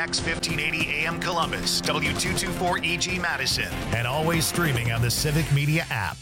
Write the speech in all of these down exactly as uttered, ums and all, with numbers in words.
X fifteen eighty A M Columbus, W two twenty-four E G Madison, and always streaming on the Civic Media app.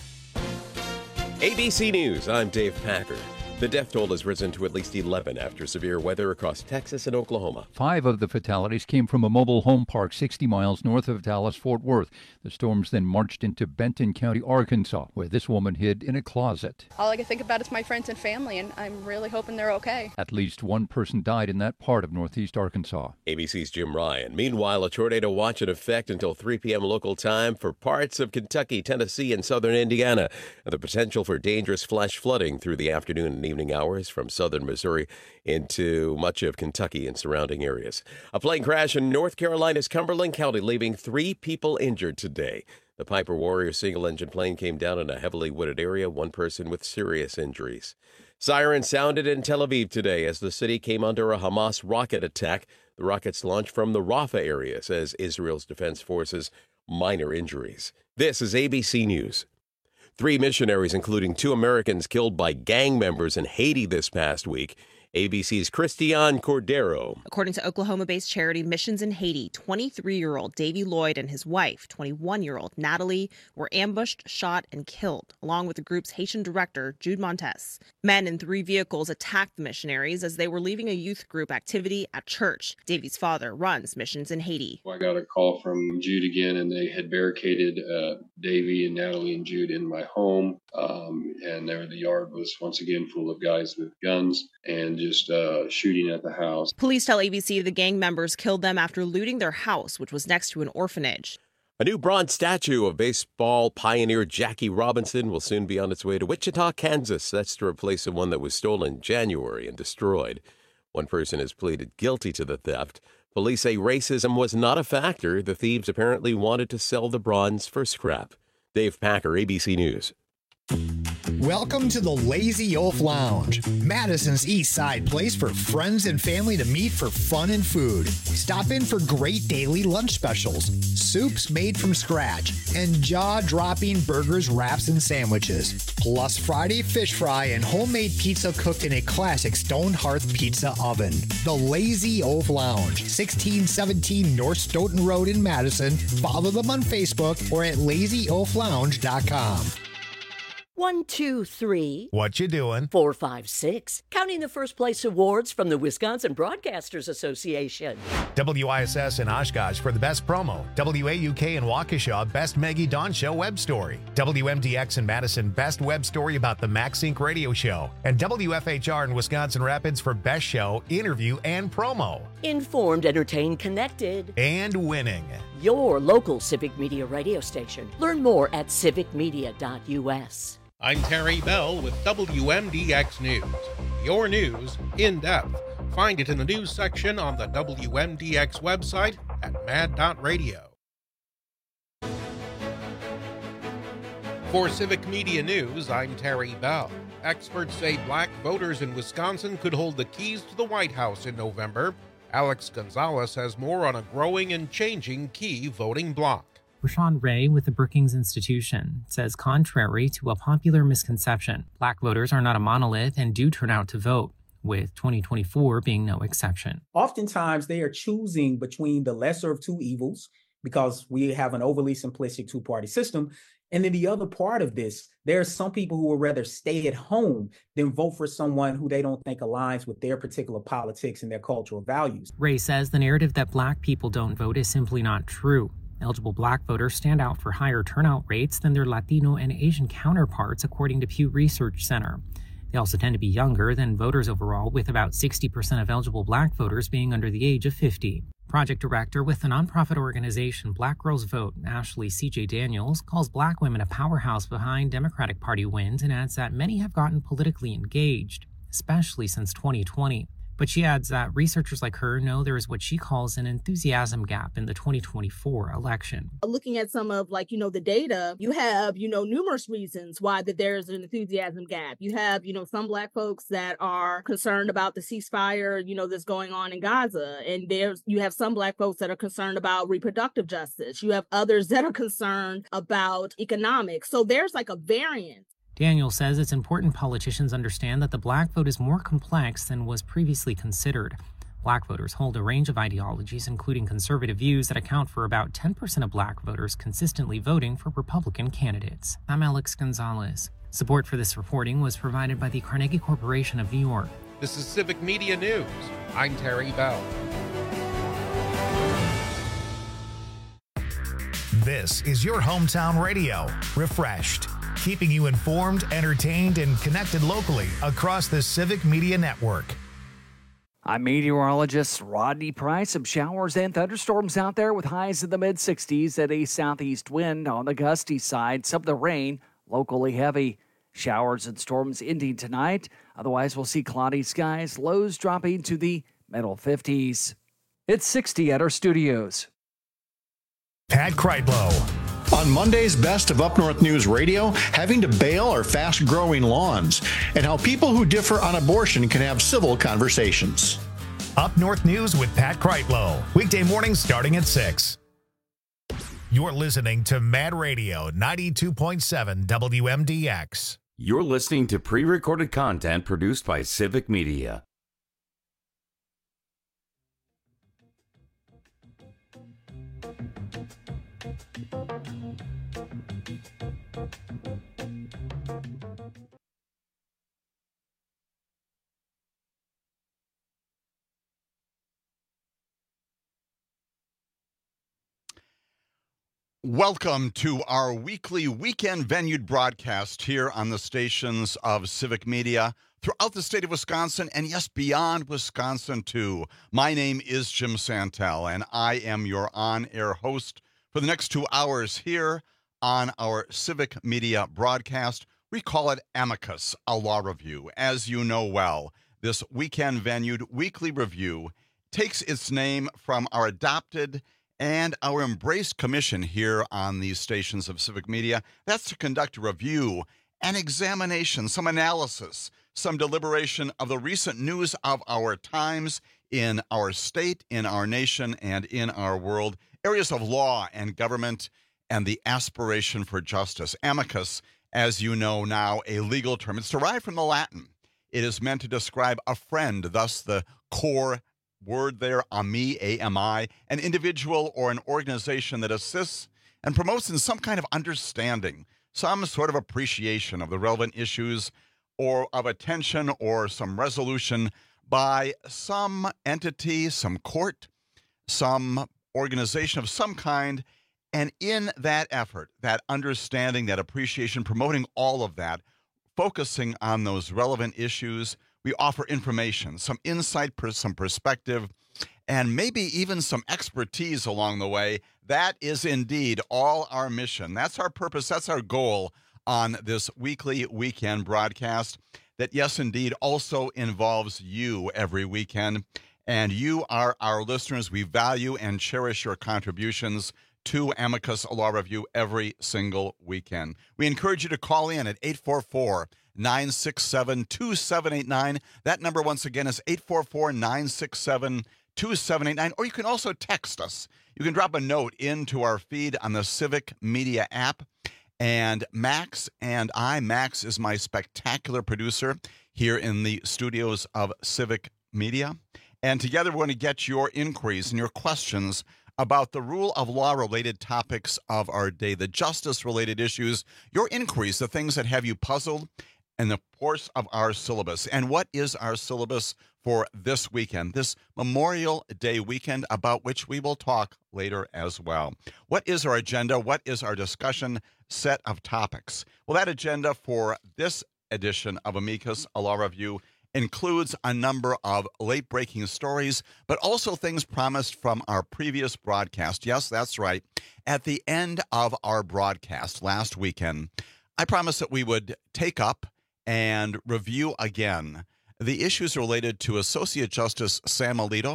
A B C News, I'm Dave Packer. The death toll has risen to at least eleven after severe weather across Texas and Oklahoma. Five of the fatalities came from a mobile home park sixty miles north of Dallas-Fort Worth. The storms then marched into Benton County, Arkansas, where this woman hid in a closet. All I can think about is my friends and family, and I'm really hoping they're okay. At least one person died in that part of northeast Arkansas. A B C's Jim Ryan. Meanwhile, a tornado watch in effect until three p.m. local time for parts of Kentucky, Tennessee, and southern Indiana. The potential for dangerous flash flooding through the afternoon and evening hours from southern Missouri into much of Kentucky and surrounding areas. A plane crash in North Carolina's Cumberland County, leaving three people injured today. The Piper Warrior single-engine plane came down in a heavily wooded area, one person with serious injuries. Sirens sounded in Tel Aviv today as the city came under a Hamas rocket attack. The rockets launched from the Rafah area, says Israel's defense forces. Minor injuries. This is A B C News. Three missionaries, including two Americans, killed by gang members in Haiti this past week. A B C's Christiane Cordero. According to Oklahoma-based charity Missions in Haiti, twenty-three-year-old Davy Lloyd and his wife, twenty-one-year-old Natalie, were ambushed, shot, and killed, along with the group's Haitian director, Jude Montes. Men in three vehicles attacked the missionaries as they were leaving a youth group activity at church. Davy's father runs Missions in Haiti. I got a call from Jude again, and they had barricaded uh, Davy and Natalie and Jude in my home, um, and there the yard was once again full of guys with guns and just uh, shooting at the house. Police tell A B C the gang members killed them after looting their house, which was next to an orphanage. A new bronze statue of baseball pioneer Jackie Robinson will soon be on its way to Wichita, Kansas. That's to replace the one that was stolen in January and destroyed. One person has pleaded guilty to the theft. Police say racism was not a factor. The thieves apparently wanted to sell the bronze for scrap. Dave Packer, A B C News. Welcome to the Lazy Oaf Lounge, Madison's East Side place for friends and family to meet for fun and food. Stop in for great daily lunch specials, soups made from scratch, and jaw-dropping burgers, wraps, and sandwiches. Plus Friday fish fry and homemade pizza cooked in a classic stone hearth pizza oven. The Lazy Oaf Lounge, sixteen seventeen North Stoughton Road in Madison. Follow them on Facebook or at lazy oaf lounge dot com. One, two, three. What you doing? Four, five, six. Counting the first place awards from the Wisconsin Broadcasters Association. W I S S in Oshkosh for the best promo. W A U K in Waukesha, best Maggie Dawn Show web story. W M D X in Madison, best web story about the MaxSync radio show. And W F H R in Wisconsin Rapids for best show, interview, and promo. Informed, entertained, connected. And winning. Your local Civic Media radio station. Learn more at civic media dot U S. I'm Terry Bell with W M D X News. Your news in depth. Find it in the news section on the W M D X website at mad dot radio. For Civic Media News, I'm Terry Bell. Experts say black voters in Wisconsin could hold the keys to the White House in November. Alex Gonzalez has more on a growing and changing key voting bloc. Rashawn Ray with the Brookings Institution says contrary to a popular misconception, black voters are not a monolith and do turn out to vote, with twenty twenty-four being no exception. Oftentimes, they are choosing between the lesser of two evils because we have an overly simplistic two-party system. And then the other part of this, there are some people who would rather stay at home than vote for someone who they don't think aligns with their particular politics and their cultural values. Ray says the narrative that black people don't vote is simply not true. Eligible black voters stand out for higher turnout rates than their Latino and Asian counterparts, according to Pew Research Center. They also tend to be younger than voters overall, with about sixty percent of eligible black voters being under the age of fifty. Project director with the nonprofit organization Black Girls Vote, Ashley C J Daniels, calls black women a powerhouse behind Democratic Party wins and adds that many have gotten politically engaged, especially since twenty twenty. But she adds that researchers like her know there is what she calls an enthusiasm gap in the twenty twenty-four election. Looking at some of like, you know, the data, you have, you know, numerous reasons why that there's an enthusiasm gap. You have, you know, some black folks that are concerned about the ceasefire, you know, that's going on in Gaza. And there's, you have some black folks that are concerned about reproductive justice. You have others that are concerned about economics. So there's like a variance. Daniel says it's important politicians understand that the black vote is more complex than was previously considered. Black voters hold a range of ideologies, including conservative views that account for about ten percent of black voters consistently voting for Republican candidates. I'm Alex Gonzalez. Support for this reporting was provided by the Carnegie Corporation of New York. This is Civic Media News. I'm Terry Bell. This is your hometown radio, Refreshed, keeping you informed, entertained, and connected locally across the Civic Media Network. I'm meteorologist Rodney Price. Some showers and thunderstorms out there with highs in the mid sixties and a southeast wind on the gusty side. Some of the rain locally heavy. Showers and storms ending tonight. Otherwise, we'll see cloudy skies, lows dropping to the middle fifties. It's sixty at our studios. Pat Kreitlow. On Monday's Best of Up North News Radio, having to bail our fast-growing lawns and how people who differ on abortion can have civil conversations. Up North News with Pat Kreitlow. Weekday mornings starting at six. You're listening to Mad Radio ninety-two point seven W M D X. You're listening to pre-recorded content produced by Civic Media. Welcome to our weekly weekend venued broadcast here on the stations of Civic Media throughout the state of Wisconsin and, yes, beyond Wisconsin, too. My name is Jim Santel, and I am your on-air host for the next two hours here on our Civic Media broadcast. We call it Amicus, a law review. As you know well, this weekend venued weekly review takes its name from our adopted and our embraced commission here on these stations of Civic Media. That's to conduct a review, an examination, some analysis, some deliberation of the recent news of our times in our state, in our nation, and in our world, areas of law and government, and the aspiration for justice. Amicus, as you know now, a legal term. It's derived from the Latin. It is meant to describe a friend, thus the core word there, ami, A M I, an individual or an organization that assists and promotes in some kind of understanding, some sort of appreciation of the relevant issues or of attention or some resolution by some entity, some court, some organization of some kind. And in that effort, that understanding, that appreciation, promoting all of that, focusing on those relevant issues, we offer information, some insight, some perspective, and maybe even some expertise along the way. That is indeed all our mission. That's our purpose. That's our goal on this weekly weekend broadcast that, yes, indeed, also involves you every weekend. And you are our listeners. We value and cherish your contributions to Amicus Law Review every single weekend. We encourage you to call in at eight four four, nine six seven, two seven eight nine. That number, once again, is eight four four, nine six seven, two seven eight nine. Or you can also text us. You can drop a note into our feed on the Civic Media app. And Max and I, Max is my spectacular producer here in the studios of Civic Media. And together we're going to get your inquiries and your questions about the rule of law-related topics of our day, the justice-related issues, your inquiries, the things that have you puzzled, in the course of our syllabus. And what is our syllabus for this weekend, this Memorial Day weekend, about which we will talk later as well? What is our agenda? What is our discussion set of topics? Well, that agenda for this edition of Amicus, a Law Review, includes a number of late-breaking stories, but also things promised from our previous broadcast. Yes, that's right. At the end of our broadcast last weekend, I promised that we would take up and review again the issues related to Associate Justice Sam Alito.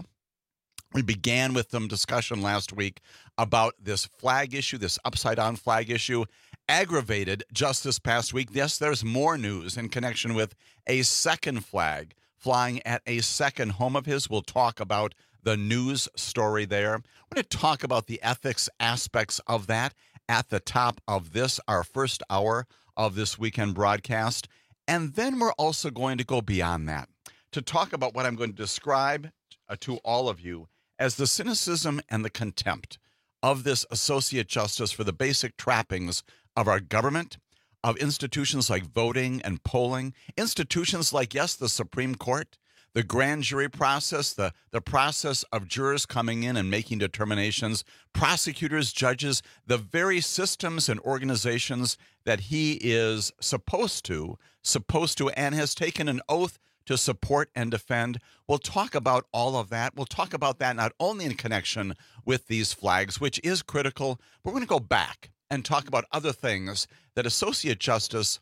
We began with some discussion last week about this flag issue, this upside-down flag issue, aggravated just this past week. Yes, there's more news in connection with a second flag flying at a second home of his. We'll talk about the news story there. We're going to talk about the ethics aspects of that at the top of this, our first hour of this weekend broadcast. And then we're also going to go beyond that to talk about what I'm going to describe uh, to all of you as the cynicism and the contempt of this Associate Justice for the basic trappings of our government, of institutions like voting and polling, institutions like, yes, the Supreme Court, the grand jury process, the, the process of jurors coming in and making determinations, prosecutors, judges, the very systems and organizations that he is supposed to, supposed to, and has taken an oath to support and defend. We'll talk about all of that. We'll talk about that not only in connection with these flags, which is critical, but we're going to go back and talk about other things that Associate Justice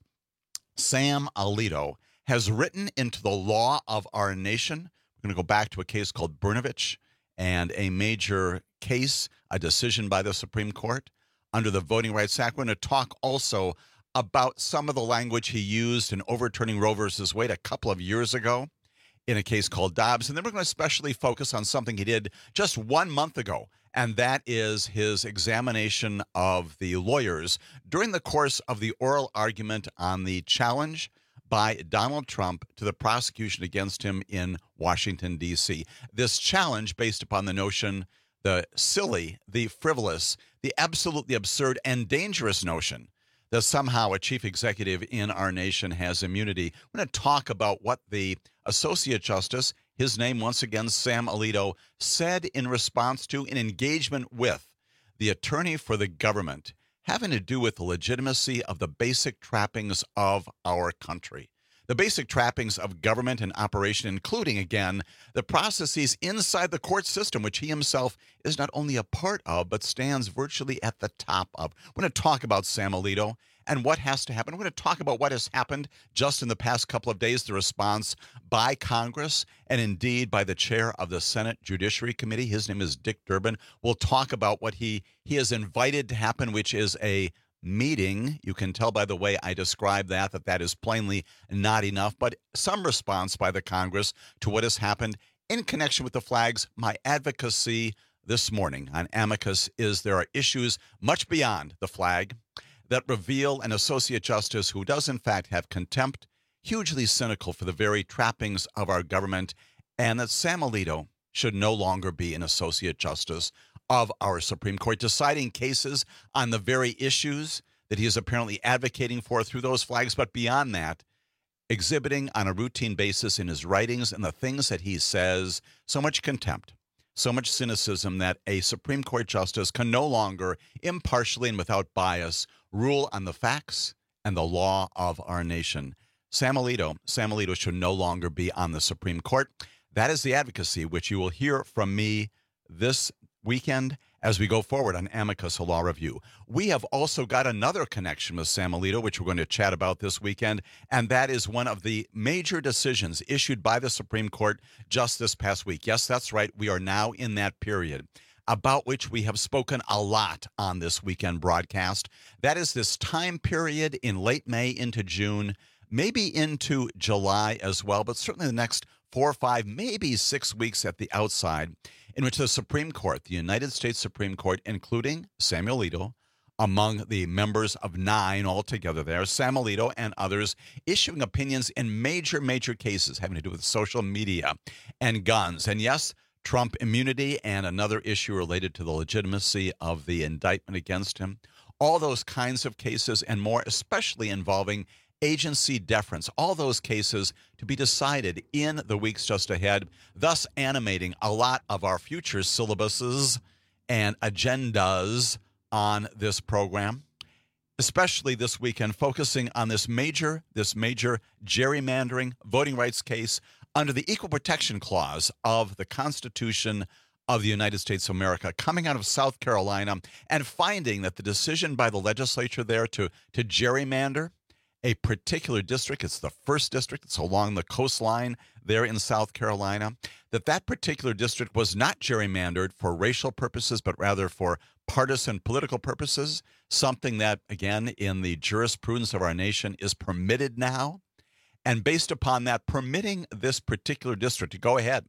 Sam Alito has written into the law of our nation. We're going to go back to a case called Brnovich and a major case, a decision by the Supreme Court under the Voting Rights Act. We're going to talk also about some of the language he used in overturning Roe versus Wade a couple of years ago in a case called Dobbs. And then we're going to especially focus on something he did just one month ago, and that is his examination of the lawyers during the course of the oral argument on the challenge by Donald Trump to the prosecution against him in Washington, D C. This challenge based upon the notion, the silly, the frivolous, the absolutely absurd and dangerous notion that somehow a chief executive in our nation has immunity. We're going to talk about what the Associate Justice, his name once again, Sam Alito, said in response to an engagement with the attorney for the government having to do with the legitimacy of the basic trappings of our country. The basic trappings of government and operation, including, again, the processes inside the court system, which he himself is not only a part of, but stands virtually at the top of. We're going to talk about Sam Alito and what has to happen. We're going to talk about what has happened just in the past couple of days, the response by Congress and indeed by the chair of the Senate Judiciary Committee. His name is Dick Durbin. We'll talk about what he, he has invited to happen, which is a meeting. You can tell by the way I describe that, that that is plainly not enough, but some response by the Congress to what has happened in connection with the flags. My advocacy this morning on Amicus is there are issues much beyond the flag that reveal an Associate Justice who does in fact have contempt, hugely cynical for the very trappings of our government, and that Sam Alito should no longer be an Associate Justice of our Supreme Court, deciding cases on the very issues that he is apparently advocating for through those flags, but beyond that, exhibiting on a routine basis in his writings and the things that he says so much contempt, so much cynicism that a Supreme Court justice can no longer impartially and without bias rule on the facts and the law of our nation. Sam Alito, Sam Alito should no longer be on the Supreme Court. That is the advocacy which you will hear from me this weekend as we go forward on Amicus Law Review. We have also got another connection with Sam Alito, which we're going to chat about this weekend, and that is one of the major decisions issued by the Supreme Court just this past week. Yes, that's right. We are now in that period about which we have spoken a lot on this weekend broadcast. That is this time period in late May into June, maybe into July as well, but certainly the next four or five, maybe six weeks at the outside, in which the Supreme Court, the United States Supreme Court, including Samuel Alito, among the members of nine altogether there, Sam Alito and others, issuing opinions in major, major cases having to do with social media and guns. And yes, Trump immunity and another issue related to the legitimacy of the indictment against him. All those kinds of cases and more, especially involving agency deference, all those cases to be decided in the weeks just ahead, thus animating a lot of our future syllabuses and agendas on this program, especially this weekend, focusing on this major, this major gerrymandering voting rights case under the Equal Protection Clause of the Constitution of the United States of America, coming out of South Carolina and finding that the decision by the legislature there to, to gerrymander a particular district, it's the first district, it's along the coastline there in South Carolina, that that particular district was not gerrymandered for racial purposes, but rather for partisan political purposes, something that, again, in the jurisprudence of our nation is permitted now. And based upon that, permitting this particular district to go ahead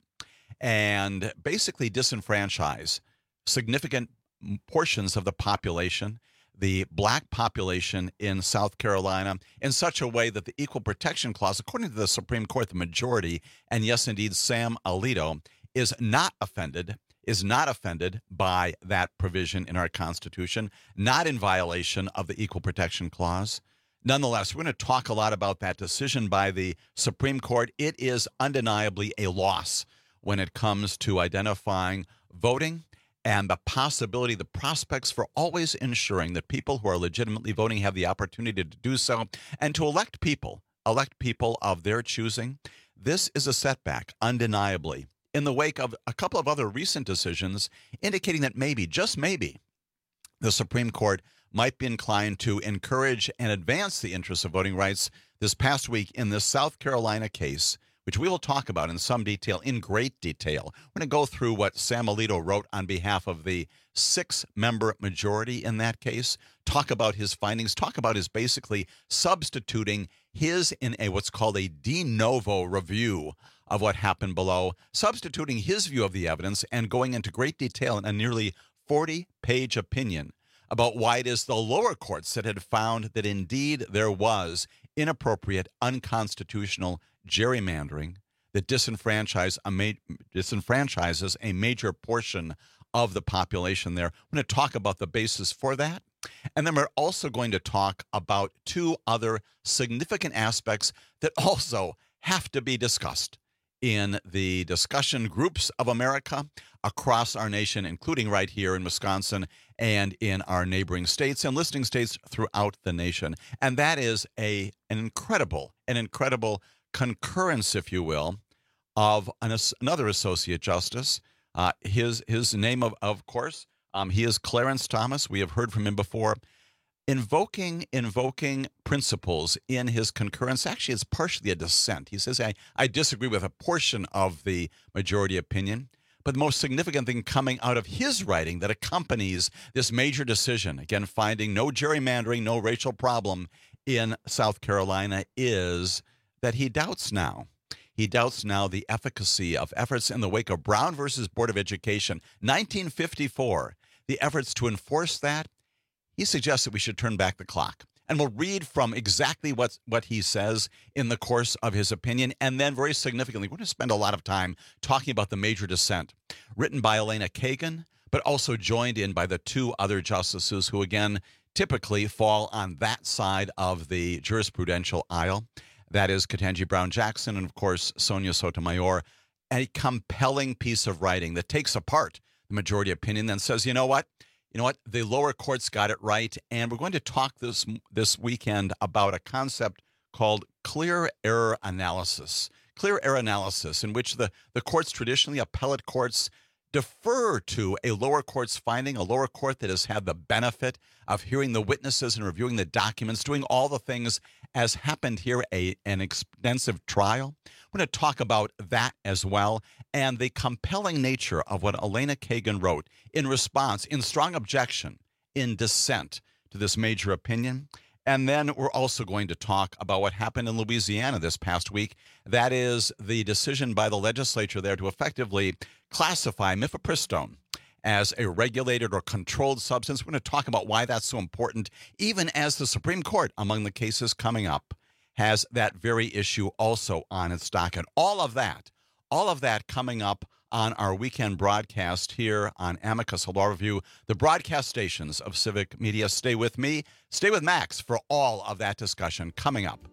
and basically disenfranchise significant portions of the population, the black population in South Carolina, in such a way that the Equal Protection Clause, according to the Supreme Court, the majority, and yes, indeed, Sam Alito, is not offended, is not offended by that provision in our Constitution, not in violation of the Equal Protection Clause. Nonetheless, we're going to talk a lot about that decision by the Supreme Court. It is undeniably a loss when it comes to identifying voting and the possibility, the prospects for always ensuring that people who are legitimately voting have the opportunity to do so and to elect people, elect people of their choosing. This is a setback, undeniably, in the wake of a couple of other recent decisions indicating that maybe, just maybe, the Supreme Court might be inclined to encourage and advance the interests of voting rights. This past week in this South Carolina case, which we will talk about in some detail, in great detail. We're going to go through what Sam Alito wrote on behalf of the six-member majority in that case, talk about his findings, talk about his basically substituting his in a what's called a de novo review of what happened below, substituting his view of the evidence and going into great detail in a nearly forty-page opinion about why it is the lower courts that had found that indeed there was inappropriate, unconstitutional gerrymandering that disenfranchise a ma- disenfranchises a major portion of the population there. We're going to talk about the basis for that. And then we're also going to talk about two other significant aspects that also have to be discussed in the discussion groups of America across our nation, including right here in Wisconsin and in our neighboring states and listening states throughout the nation. And that is a an incredible, an incredible concurrence, if you will, of an, another associate justice. Uh, his his name, of of course, um, he is Clarence Thomas. We have heard from him before. Invoking invoking principles in his concurrence. Actually, it's partially a dissent. He says, I, I disagree with a portion of the majority opinion, but the most significant thing coming out of his writing that accompanies this major decision, again, finding no gerrymandering, no racial problem in South Carolina, is that he doubts now. He doubts now the efficacy of efforts in the wake of Brown versus Board of Education, nineteen fifty-four, the efforts to enforce that. He suggests that we should turn back the clock. And we'll read from exactly what, what he says in the course of his opinion. And then very significantly, we're going to spend a lot of time talking about the major dissent written by Elena Kagan, but also joined in by the two other justices who, again, typically fall on that side of the jurisprudential aisle. That is Ketanji Brown Jackson and, of course, Sonia Sotomayor. A compelling piece of writing that takes apart the majority opinion and says, you know what? You know what? The lower courts got it right, and we're going to talk this this weekend about a concept called clear error analysis. Clear error analysis, in which the, the courts, traditionally appellate courts, defer to a lower court's finding, a lower court that has had the benefit of hearing the witnesses and reviewing the documents, doing all the things as happened here, a, an extensive trial. We're going to talk about that as well, and the compelling nature of what Elena Kagan wrote in response, in strong objection, in dissent to this major opinion. And then we're also going to talk about what happened in Louisiana this past week. That is the decision by the legislature there to effectively classify mifepristone as a regulated or controlled substance. We're going to talk about why that's so important, even as the Supreme Court, among the cases coming up, has that very issue also on its docket. All of that, all of that coming up on our weekend broadcast here on Amicus Law Review, the broadcast stations of Civic Media. Stay with me, stay with Max for all of that discussion coming up.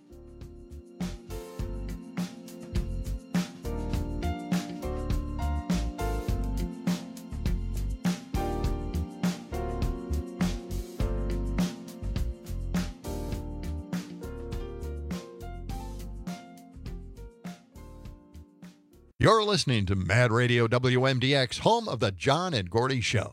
You're listening to Mad Radio W M D X, home of the John and Gordy Show.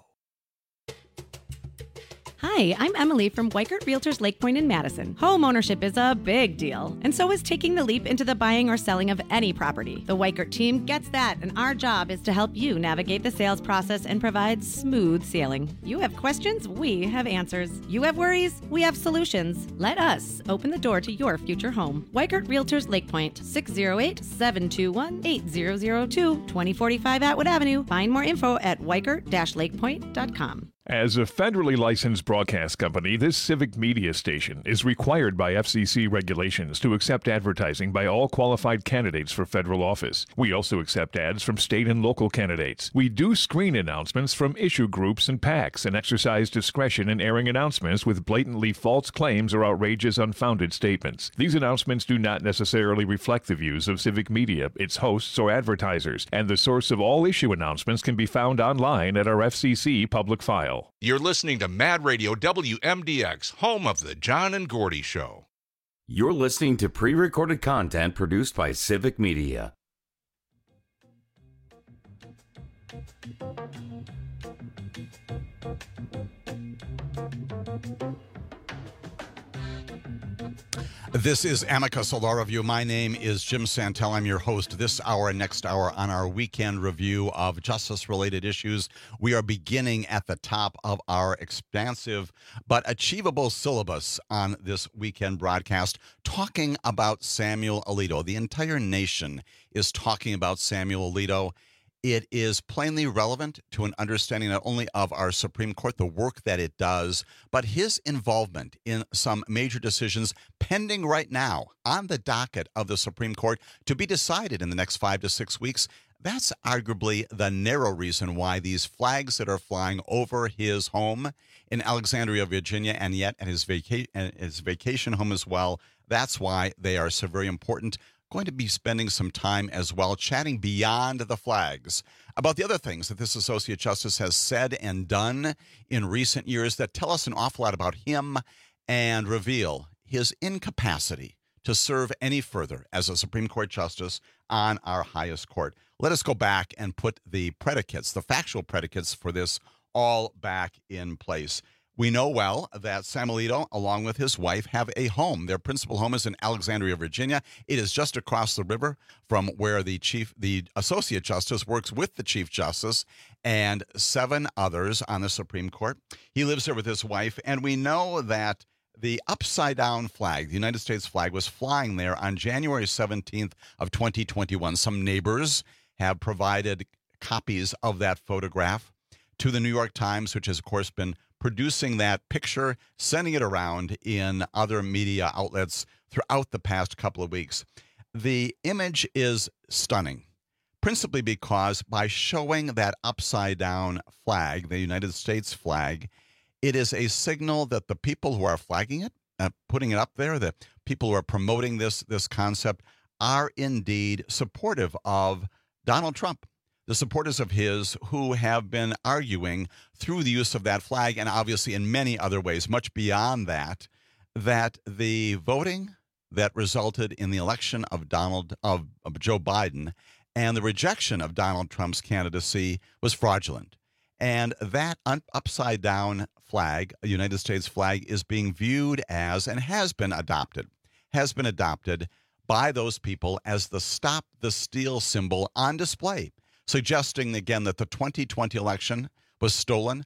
Hi, I'm Emily from Weikert Realtors Lake Point in Madison. Home ownership is a big deal, and so is taking the leap into the buying or selling of any property. The Weikert team gets that, and our job is to help you navigate the sales process and provide smooth sailing. You have questions, we have answers. You have worries, we have solutions. Let us open the door to your future home. Weikert Realtors Lake Point, six oh eight, seven two one, eight zero zero two, twenty forty-five Atwood Avenue. Find more info at weikert dash lakepoint dot com. As a federally licensed broadcast company, this civic media station is required by F C C regulations to accept advertising by all qualified candidates for federal office. We also accept ads from state and local candidates. We do screen announcements from issue groups and PACs and exercise discretion in airing announcements with blatantly false claims or outrageous, unfounded statements. These announcements do not necessarily reflect the views of civic media, its hosts, or advertisers, and the source of all issue announcements can be found online at our F C C public file. You're listening to Mad Radio W M D X, home of the John and Gordy Show. You're listening to pre-recorded content produced by Civic Media. This is Amicus, a law review. My name is Jim Santel. I'm your host this hour and next hour on our weekend review of justice-related issues. We are beginning at the top of our expansive but achievable syllabus on this weekend broadcast, talking about Samuel Alito. The entire nation is talking about Samuel Alito. It is plainly relevant to an understanding not only of our Supreme Court, the work that it does, but his involvement in some major decisions pending right now on the docket of the Supreme Court to be decided in the next five to six weeks. That's arguably the narrow reason why these flags that are flying over his home in Alexandria, Virginia, and yet at his, vaca- his vacation home as well, that's why they are so very important. Going to be spending some time as well chatting beyond the flags about the other things that this Associate Justice has said and done in recent years that tell us an awful lot about him and reveal his incapacity to serve any further as a Supreme Court Justice on our highest court. Let us go back and put the predicates, the factual predicates for this all back in place. We know well that Sam Alito, along with his wife, have a home. Their principal home is in Alexandria, Virginia. It is just across the river from where the chief, the Associate Justice works with the Chief Justice and seven others on the Supreme Court. He lives there with his wife, and we know that the upside-down flag, the United States flag, was flying there on January seventeenth of twenty twenty-one. Some neighbors have provided copies of that photograph to the New York Times, which has, of course, been producing that picture, sending it around in other media outlets throughout the past couple of weeks. The image is stunning, principally because by showing that upside-down flag, the United States flag, it is a signal that the people who are flagging it, uh, putting it up there, the people who are promoting this, this concept, are indeed supportive of Donald Trump. The supporters of his who have been arguing through the use of that flag and obviously in many other ways, much beyond that, that the voting that resulted in the election of Donald of, of Joe Biden and the rejection of Donald Trump's candidacy was fraudulent. And that un- upside down flag, a United States flag, is being viewed as and has been adopted, has been adopted by those people as the Stop the Steal symbol on display, suggesting again that the twenty twenty election was stolen,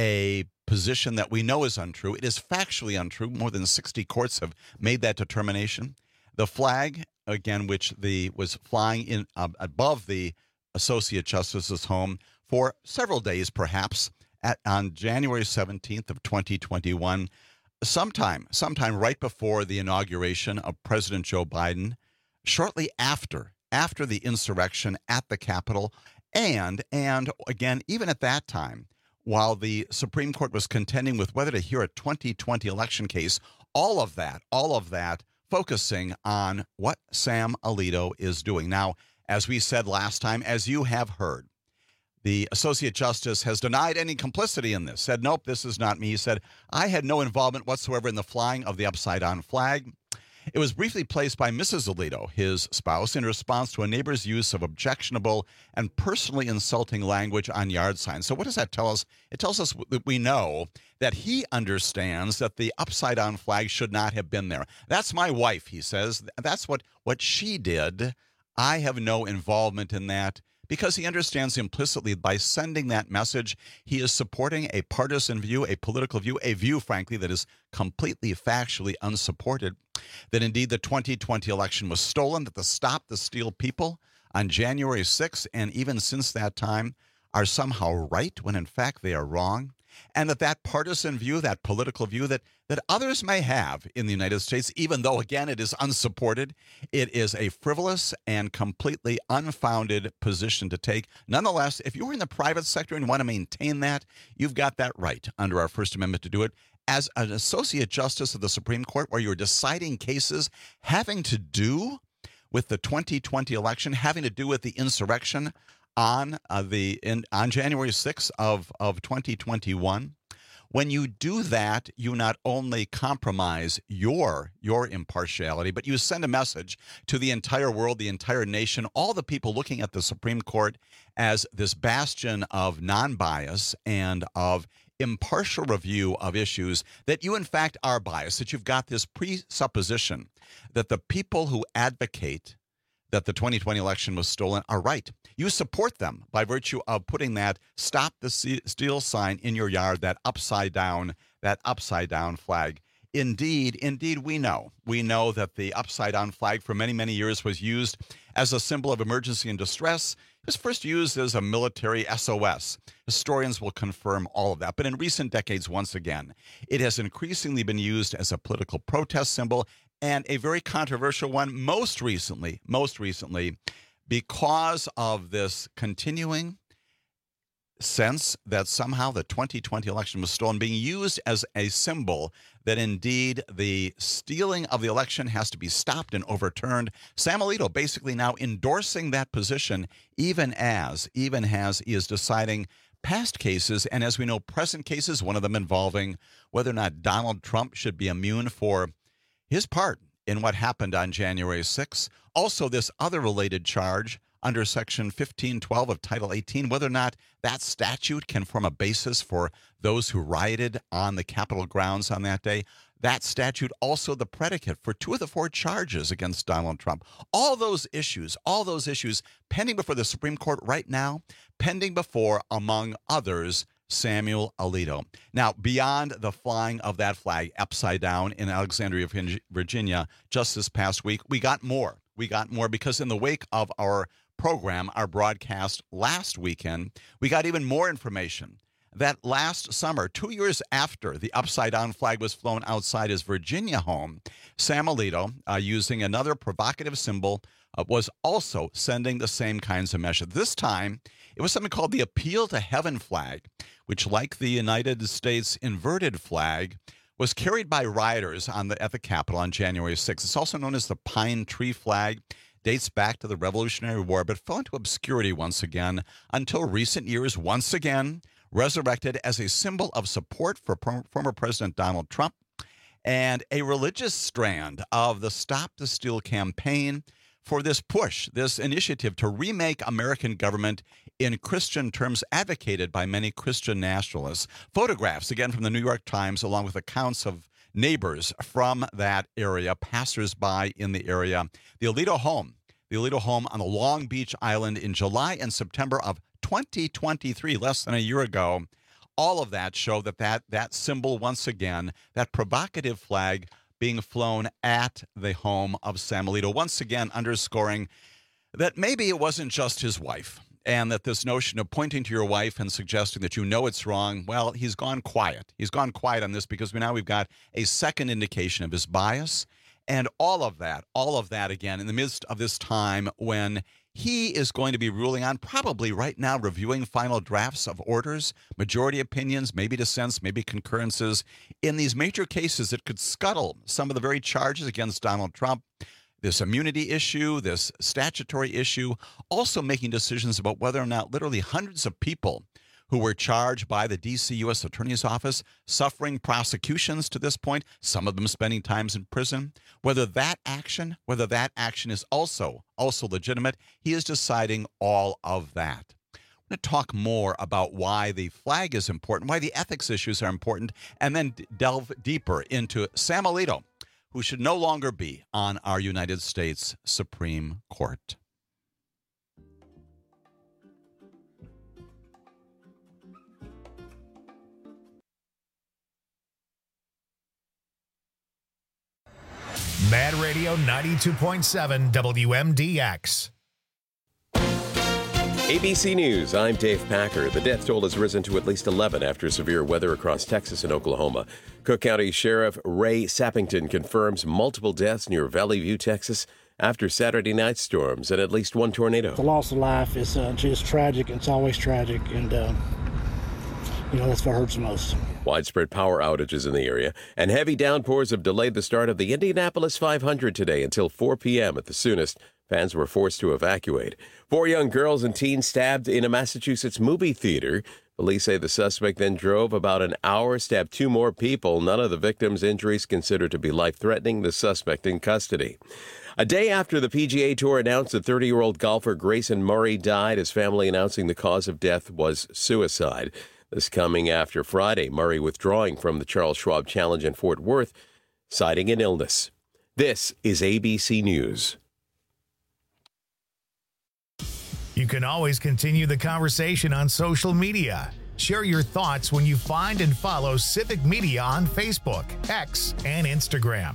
a position that we know is untrue. It is factually untrue. More than sixty courts have made that determination. The flag, again, which the was flying in uh, above the Associate Justice's home for several days, perhaps, at, on January seventeenth of twenty twenty-one, sometime, sometime right before the inauguration of President Joe Biden, shortly after after the insurrection at the Capitol, and, and again, even at that time, while the Supreme Court was contending with whether to hear a twenty twenty election case, all of that, all of that focusing on what Sam Alito is doing. Now, as we said last time, as you have heard, the Associate Justice has denied any complicity in this, said, nope, this is not me. He said, I had no involvement whatsoever in the flying of the upside-down flag. It was briefly placed by Missus Alito, his spouse, in response to a neighbor's use of objectionable and personally insulting language on yard signs. So what does that tell us? It tells us that we know that he understands that the upside-down flag should not have been there. That's my wife, he says. That's what, what she did. I have no involvement in that, because he understands implicitly by sending that message, he is supporting a partisan view, a political view, a view, frankly, that is completely factually unsupported, that indeed the twenty twenty election was stolen, that the Stop the Steal people on January sixth, and even since that time, are somehow right when in fact they are wrong, and that that partisan view, that political view that, that others may have in the United States, even though, again, it is unsupported, it is a frivolous and completely unfounded position to take. Nonetheless, if you're in the private sector and want to maintain that, you've got that right under our First Amendment to do it. As an associate justice of the Supreme Court, where you're deciding cases having to do with the twenty twenty election, having to do with the insurrection on uh, the in, on January sixth of, of twenty twenty-one, when you do that, you not only compromise your your impartiality, but you send a message to the entire world, the entire nation, all the people looking at the Supreme Court as this bastion of non-bias and of impartial review of issues, that you in fact are biased, that you've got this presupposition that the people who advocate that the twenty twenty election was stolen are right. You support them by virtue of putting that "Stop the Steal" sign in your yard, that upside down, that upside down flag. Indeed, indeed, we know. We know that the upside down flag for many, many years was used as a symbol of emergency and distress. It was first used as a military S O S. Historians will confirm all of that. But in recent decades, once again, it has increasingly been used as a political protest symbol, and a very controversial one most recently, most recently, because of this continuing sense that somehow the twenty twenty election was stolen, being used as a symbol that indeed the stealing of the election has to be stopped and overturned. Sam Alito basically now endorsing that position, even as, even as he is deciding past cases, and as we know, present cases, one of them involving whether or not Donald Trump should be immune for his part in what happened on January sixth. Also, this other related charge under Section fifteen twelve of Title eighteen, whether or not that statute can form a basis for those who rioted on the Capitol grounds on that day. That statute also the predicate for two of the four charges against Donald Trump. All those issues, all those issues pending before the Supreme Court right now, pending before, among others, Samuel Alito. Now, beyond the flying of that flag upside down in Alexandria, Virginia, just this past week, we got more. We got more because in the wake of our program, our broadcast last weekend, we got even more information that last summer, two years after the upside-down flag was flown outside his Virginia home, Sam Alito, uh, using another provocative symbol, uh, was also sending the same kinds of messages. This time, it was something called the Appeal to Heaven flag, which, like the United States inverted flag, was carried by rioters on the, at the Capitol on January sixth. It's also known as the Pine Tree flag. Dates back to the Revolutionary War, but fell into obscurity once again until recent years, once again resurrected as a symbol of support for pro- former President Donald Trump and a religious strand of the Stop the Steal campaign for this push, this initiative to remake American government in Christian terms, advocated by many Christian nationalists. Photographs, again, from the New York Times, along with accounts of neighbors from that area, passersby in the area. The Alito home, the Alito home on the Long Beach Island in July and September of twenty twenty-three, less than a year ago. All of that show that that, that symbol, once again, that provocative flag being flown at the home of Sam Alito, once again underscoring that maybe it wasn't just his wife, and that this notion of pointing to your wife and suggesting that you know it's wrong, well, he's gone quiet. He's gone quiet on this because we now we've got a second indication of his bias. And all of that, all of that, again, in the midst of this time when he is going to be ruling on, probably right now, reviewing final drafts of orders, majority opinions, maybe dissents, maybe concurrences, in these major cases that could scuttle some of the very charges against Donald Trump. This immunity issue, this statutory issue, also making decisions about whether or not literally hundreds of people who were charged by the D C U S Attorney's Office suffering prosecutions to this point, some of them spending times in prison, whether that action, whether that action is also, also legitimate. He is deciding all of that. I'm going to talk more about why the flag is important, why the ethics issues are important, and then delve deeper into Sam Alito, who should no longer be on our United States Supreme Court. Mad Radio ninety-two point seven W M D X. A B C News, I'm Dave Packer. The death toll has risen to at least eleven after severe weather across Texas and Oklahoma. Cook County Sheriff Ray Sappington confirms multiple deaths near Valley View, Texas, after Saturday night storms and at least one tornado. The loss of life is uh, just tragic. It's always tragic, and uh, you know, that's what hurts the most. Widespread power outages in the area, and heavy downpours have delayed the start of the Indianapolis five hundred today until four p.m. at the soonest. Fans were forced to evacuate. Four young girls and teens stabbed in a Massachusetts movie theater. Police say the suspect then drove about an hour, stabbed two more people. None of the victims' injuries considered to be life-threatening. The suspect in custody. A day after the P G A Tour announced that thirty-year-old golfer Grayson Murray died, his family announcing the cause of death was suicide. This coming after Friday, Murray withdrawing from the Charles Schwab Challenge in Fort Worth, citing an illness. This is A B C News. You can always continue the conversation on social media. Share your thoughts when you find and follow Civic Media on Facebook, X, and Instagram.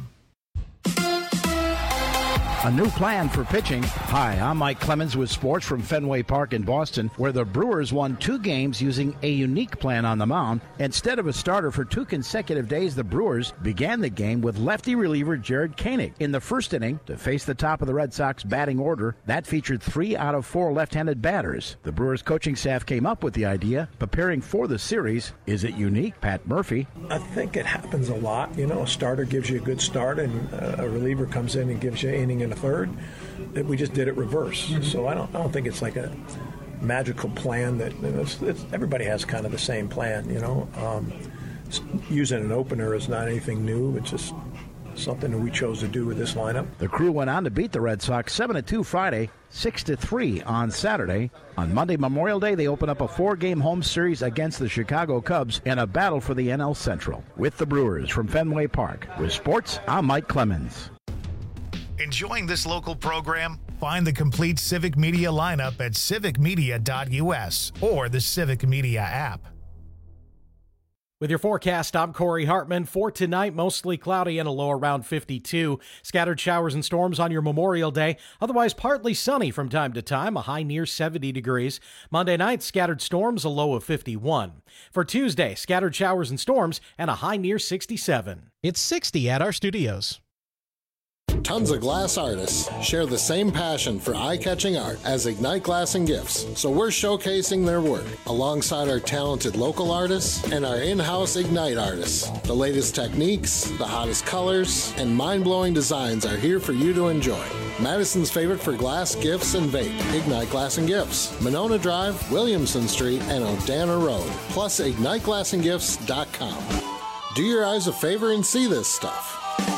A new plan for pitching. Hi, I'm Mike Clemens with sports from Fenway Park in Boston, where the Brewers won two games using a unique plan on the mound. Instead of a starter for two consecutive days, the Brewers began the game with lefty reliever Jared Koenig in the first inning to face the top of the Red Sox batting order. That featured three out of four left-handed batters. The Brewers coaching staff came up with the idea, preparing for the series. Is it unique? Pat Murphy. I think it happens a lot. You know, a starter gives you a good start, and a reliever comes in and gives you an inning and a third. That we just did it reverse. Mm-hmm. So I don't, I don't think it's like a magical plan that it's, it's, everybody has kind of the same plan. You know, um, using an opener is not anything new. It's just something that we chose to do with this lineup. The Crew went on to beat the Red Sox seven to two Friday, six to three on Saturday. On Monday, Memorial Day, they open up a four-game home series against the Chicago Cubs in a battle for the N L Central. With the Brewers from Fenway Park. With sports, I'm Mike Clemens. Enjoying this local program? Find the complete Civic Media lineup at civic media dot u s or the Civic Media app. With your forecast, I'm Corey Hartman. For tonight, mostly cloudy and a low around fifty-two. Scattered showers and storms on your Memorial Day. Otherwise, partly sunny from time to time, a high near seventy degrees. Monday night, scattered storms, a low of fifty-one. For Tuesday, scattered showers and storms and a high near sixty-seven. It's sixty at our studios. Tons of glass artists share the same passion for eye-catching art as Ignite Glass and Gifts, so we're showcasing their work alongside our talented local artists and our in-house Ignite artists. The latest techniques, the hottest colors, and mind-blowing designs are here for you to enjoy. Madison's favorite for glass, gifts, and vape, Ignite Glass and Gifts, Monona Drive, Williamson Street, and Odana Road, plus ignite glass and gifts dot com. Do your eyes a favor and see this stuff.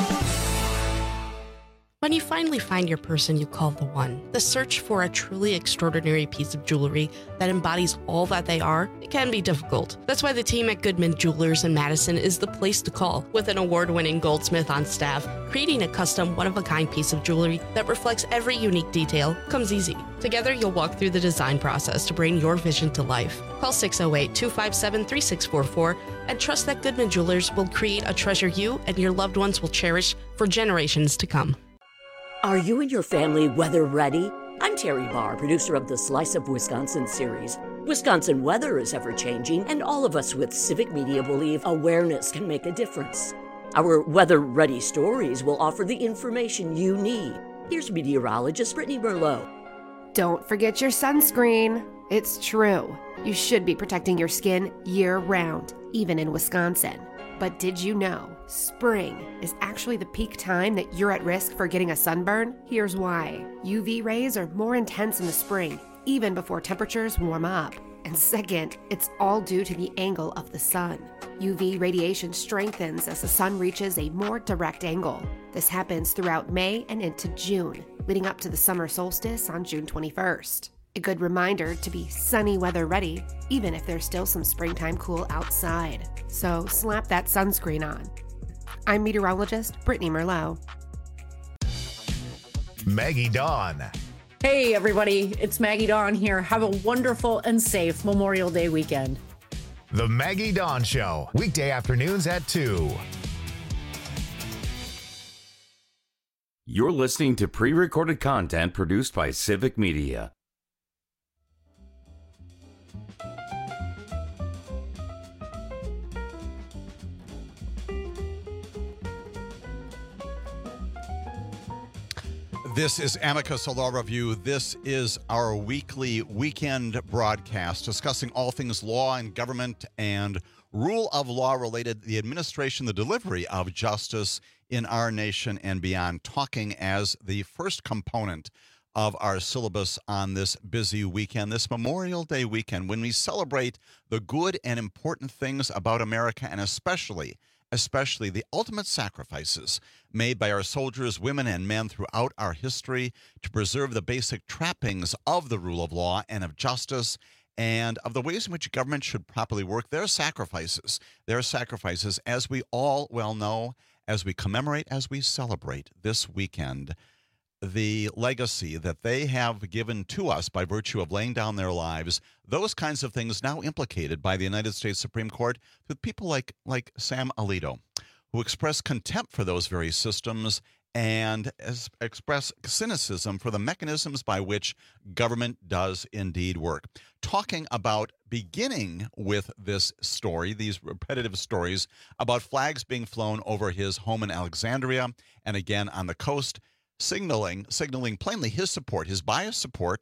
When you finally find your person you call the one, the search for a truly extraordinary piece of jewelry that embodies all that they are, it can be difficult. That's why the team at Goodman Jewelers in Madison is the place to call. With an award-winning goldsmith on staff, creating a custom, one-of-a-kind piece of jewelry that reflects every unique detail comes easy. Together, you'll walk through the design process to bring your vision to life. Call six oh eight, two five seven, three six four four and trust that Goodman Jewelers will create a treasure you and your loved ones will cherish for generations to come. Are you and your family weather ready? I'm Terry Barr, producer of the Slice of Wisconsin series. Wisconsin weather is ever-changing, and all of us with Civic Media believe awareness can make a difference. Our weather-ready stories will offer the information you need. Here's meteorologist Brittany Merlot. Don't forget your sunscreen. It's true. You should be protecting your skin year-round, even in Wisconsin. But did you know spring is actually the peak time that you're at risk for getting a sunburn? Here's why. U V rays are more intense in the spring, even before temperatures warm up. And second, it's all due to the angle of the sun. U V radiation strengthens as the sun reaches a more direct angle. This happens throughout May and into June, leading up to the summer solstice on June twenty-first. A good reminder to be sunny weather ready, even if there's still some springtime cool outside. So slap that sunscreen on. I'm meteorologist Brittany Merlot. Maggie Dawn. Hey everybody, it's Maggie Dawn here. Have a wonderful and safe Memorial Day weekend. The Maggie Dawn Show, weekday afternoons at two. You're listening to pre-recorded content produced by Civic Media. This is Amicus, a law review. This is our weekly weekend broadcast discussing all things law and government and rule of law related, the administration, the delivery of justice in our nation and beyond, talking as the first component of our syllabus on this busy weekend, this Memorial Day weekend, when we celebrate the good and important things about America, and especially especially the ultimate sacrifices made by our soldiers, women, and men throughout our history to preserve the basic trappings of the rule of law and of justice and of the ways in which government should properly work. Their sacrifices, their sacrifices, as we all well know, as we commemorate, as we celebrate this weekend, the legacy that they have given to us by virtue of laying down their lives, those kinds of things now implicated by the United States Supreme Court with people like, like Sam Alito, who express contempt for those very systems and as, express cynicism for the mechanisms by which government does indeed work. Talking about beginning with this story, these repetitive stories about flags being flown over his home in Alexandria and again on the coast, signaling signaling plainly his support, his biased support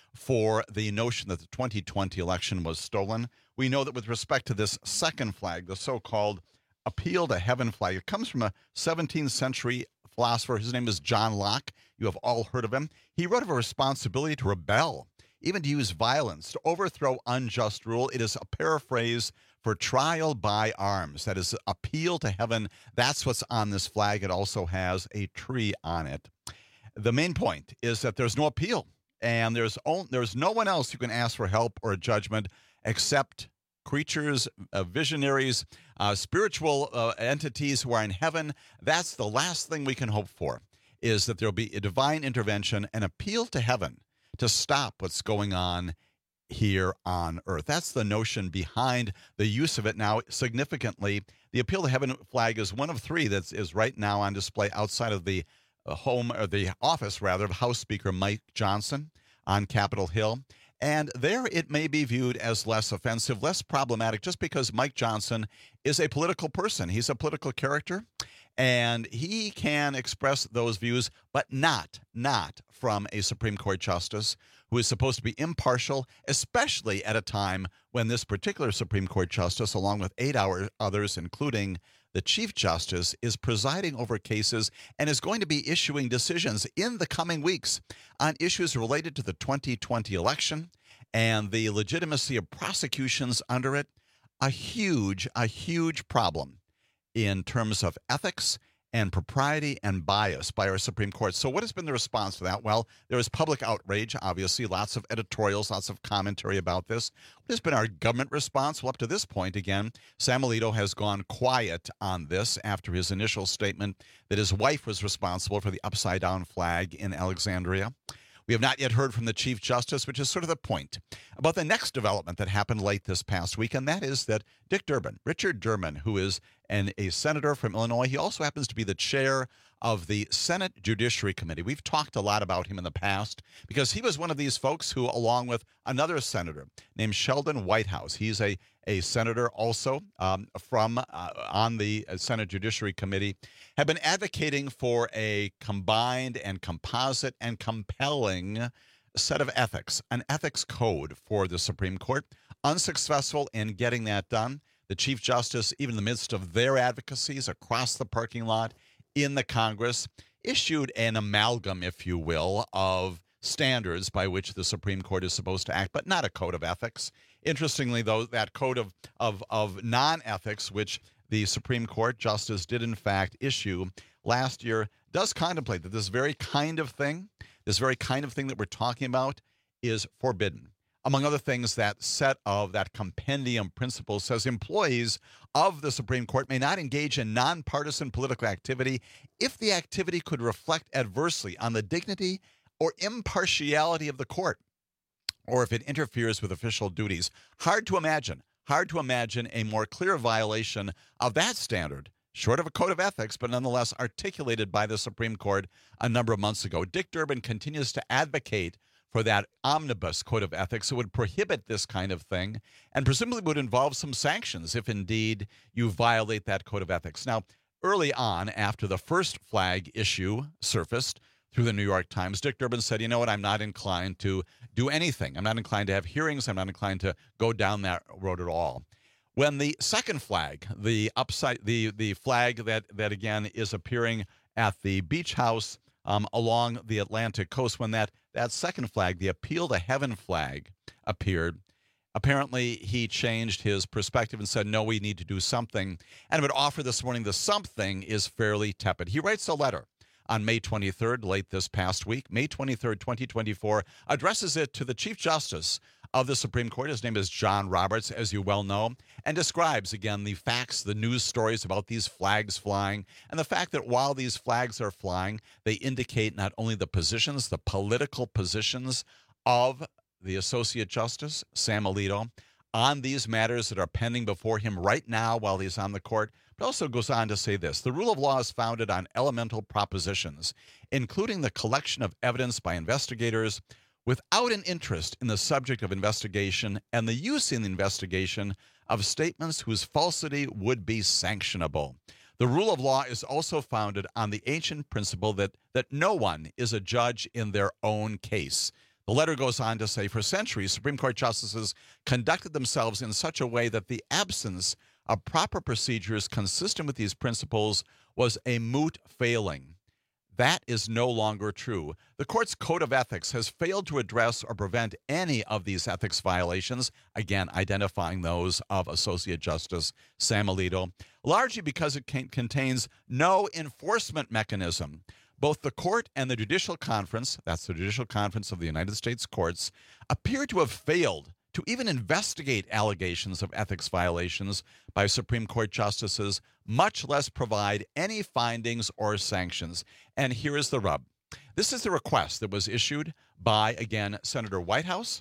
for the notion that the twenty twenty election was stolen. We know that with respect to this second flag, the so-called Appeal to Heaven flag, it comes from a seventeenth century philosopher. His name is John Locke. You have all heard of him. He wrote of a responsibility to rebel, even to use violence, to overthrow unjust rule. It is a paraphrase for trial by arms. That is appeal to heaven. That's what's on this flag. It also has a tree on it. The main point is that there's no appeal, and there's only, there's no one else who can ask for help or a judgment except creatures, uh, visionaries, uh, spiritual uh, entities who are in heaven. That's the last thing we can hope for, is that there'll be a divine intervention, an appeal to heaven to stop what's going on here on earth. That's the notion behind the use of it now. Significantly, the Appeal to Heaven flag is one of three that is right now on display outside of the home, or the office, rather, of House Speaker Mike Johnson on Capitol Hill. And there it may be viewed as less offensive, less problematic, just because Mike Johnson is a political person. He's a political character, and he can express those views, but not, not from a Supreme Court justice who is supposed to be impartial, especially at a time when this particular Supreme Court justice, along with eight hour others, including the Chief Justice, is presiding over cases and is going to be issuing decisions in the coming weeks on issues related to the twenty twenty election and the legitimacy of prosecutions under it. A huge, a huge problem in terms of ethics and propriety and bias by our Supreme Court. So what has been the response to that? Well, there is public outrage, obviously, lots of editorials, lots of commentary about this. What has been our government response? Well, up to this point, again, Sam Alito has gone quiet on this after his initial statement that his wife was responsible for the upside-down flag in Alexandria. We have not yet heard from the Chief Justice, which is sort of the point about the next development that happened late this past week, and that is that Dick Durbin, Richard Durbin, who is an, a senator from Illinois, he also happens to be the chair of the Senate Judiciary Committee. We've talked a lot about him in the past because he was one of these folks who, along with another senator named Sheldon Whitehouse, he's a, a senator also um, from uh, on the Senate Judiciary Committee, have been advocating for a combined and composite and compelling set of ethics, an ethics code for the Supreme Court. Unsuccessful in getting that done. The Chief Justice, even in the midst of their advocacies across the parking lot in the Congress, issued an amalgam, if you will, of standards by which the Supreme Court is supposed to act, but not a code of ethics. Interestingly, though, that code of, of, of non-ethics, which the Supreme Court Justice did, in fact, issue last year, does contemplate that this very kind of thing, this very kind of thing that we're talking about, is forbidden. Among other things, that set of that compendium principle says employees of the Supreme Court may not engage in nonpartisan political activity if the activity could reflect adversely on the dignity or impartiality of the court, or if it interferes with official duties. Hard to imagine, hard to imagine a more clear violation of that standard, short of a code of ethics, but nonetheless articulated by the Supreme Court a number of months ago. Dick Durbin continues to advocate for that omnibus code of ethics that would prohibit this kind of thing and presumably would involve some sanctions if indeed you violate that code of ethics. Now, early on, after the first flag issue surfaced, through the New York Times. Dick Durbin said, you know what, I'm not inclined to do anything. I'm not inclined to have hearings. I'm not inclined to go down that road at all. When the second flag, the upside, the the flag that, that again is appearing at the beach house um, along the Atlantic coast, when that, that second flag, the Appeal to Heaven flag, appeared, apparently he changed his perspective and said, no, we need to do something. And I would offer this morning the something is fairly tepid. He writes a letter on May twenty-third, late this past week, May twenty-third, twenty twenty-four, addresses it to the Chief Justice of the Supreme Court. His name is John Roberts, as you well know, and describes, again, the facts, the news stories about these flags flying, and the fact that while these flags are flying, they indicate not only the positions, the political positions of the Associate Justice, Sam Alito, on these matters that are pending before him right now while he's on the court, but also goes on to say this: the rule of law is founded on elemental propositions, including the collection of evidence by investigators without an interest in the subject of investigation and the use in the investigation of statements whose falsity would be sanctionable. The rule of law is also founded on the ancient principle that, that no one is a judge in their own case. The letter goes on to say, for centuries, Supreme Court justices conducted themselves in such a way that the absence of proper procedures consistent with these principles was a moot failing. That is no longer true. The court's code of ethics has failed to address or prevent any of these ethics violations, again, identifying those of Associate Justice Sam Alito, largely because it can, contains no enforcement mechanism. Both the court and the Judicial Conference, that's the Judicial Conference of the United States Courts, appear to have failed to even investigate allegations of ethics violations by Supreme Court justices, much less provide any findings or sanctions. And here is the rub. This is the request that was issued by, again, Senator Whitehouse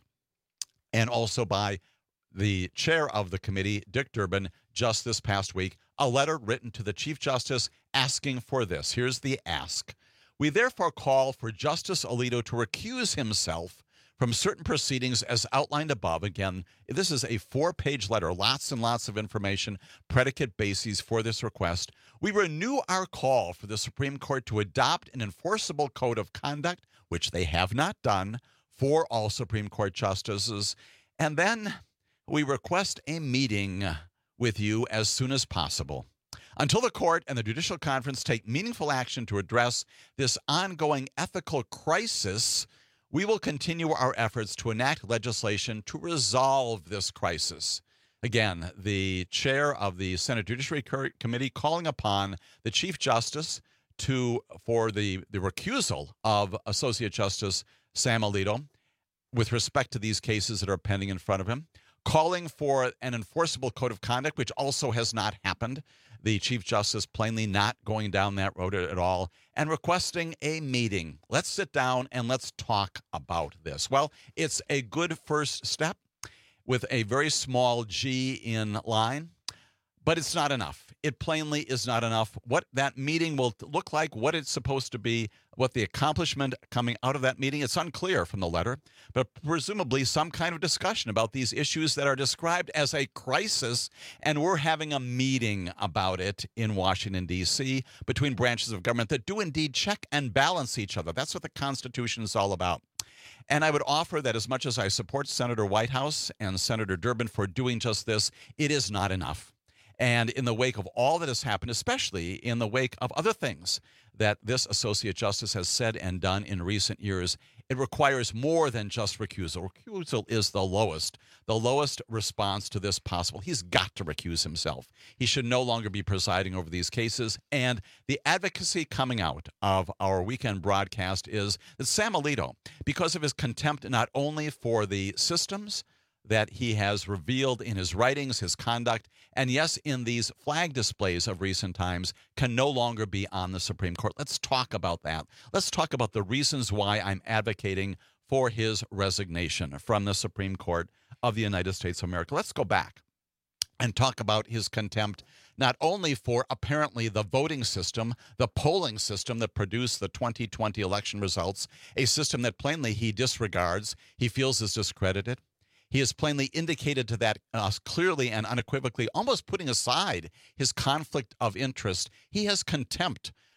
and also by the chair of the committee, Dick Durbin, just this past week, a letter written to the Chief Justice asking for this. Here's the ask. We therefore call for Justice Alito to recuse himself from certain proceedings as outlined above. Again, this is a four-page letter, lots and lots of information, predicate bases for this request. We renew our call for the Supreme Court to adopt an enforceable code of conduct, which they have not done, for all Supreme Court justices. And then we request a meeting with you as soon as possible. Until the court and the Judicial Conference take meaningful action to address this ongoing ethical crisis, we will continue our efforts to enact legislation to resolve this crisis. Again, the chair of the Senate Judiciary Committee calling upon the Chief Justice to for the, the recusal of Associate Justice Sam Alito with respect to these cases that are pending in front of him, calling for an enforceable code of conduct, which also has not happened. The Chief Justice plainly not going down that road at all, and requesting a meeting. Let's sit down and let's talk about this. Well, it's a good first step with a very small G in line, but it's not enough. It plainly is not enough. What that meeting will look like, what it's supposed to be, what the accomplishment coming out of that meeting, it's unclear from the letter, but presumably some kind of discussion about these issues that are described as a crisis, and we're having a meeting about it in Washington, D C, between branches of government that do indeed check and balance each other. That's what the Constitution is all about. And I would offer that as much as I support Senator Whitehouse and Senator Durbin for doing just this, it is not enough. And in the wake of all that has happened, especially in the wake of other things that this Associate Justice has said and done in recent years, it requires more than just recusal. Recusal is the lowest, the lowest response to this possible. He's got to recuse himself. He should no longer be presiding over these cases. And the advocacy coming out of our weekend broadcast is that Sam Alito, because of his contempt not only for the systems that he has revealed in his writings, his conduct, and yes, in these flag displays of recent times, can no longer be on the Supreme Court. Let's talk about that. Let's talk about the reasons why I'm advocating for his resignation from the Supreme Court of the United States of America. Let's go back and talk about his contempt, not only for apparently the voting system, the polling system that produced the twenty twenty election results, a system that plainly he disregards, he feels is discredited. He has plainly indicated to that uh, clearly and unequivocally, almost putting aside his conflict of interest. He has contempt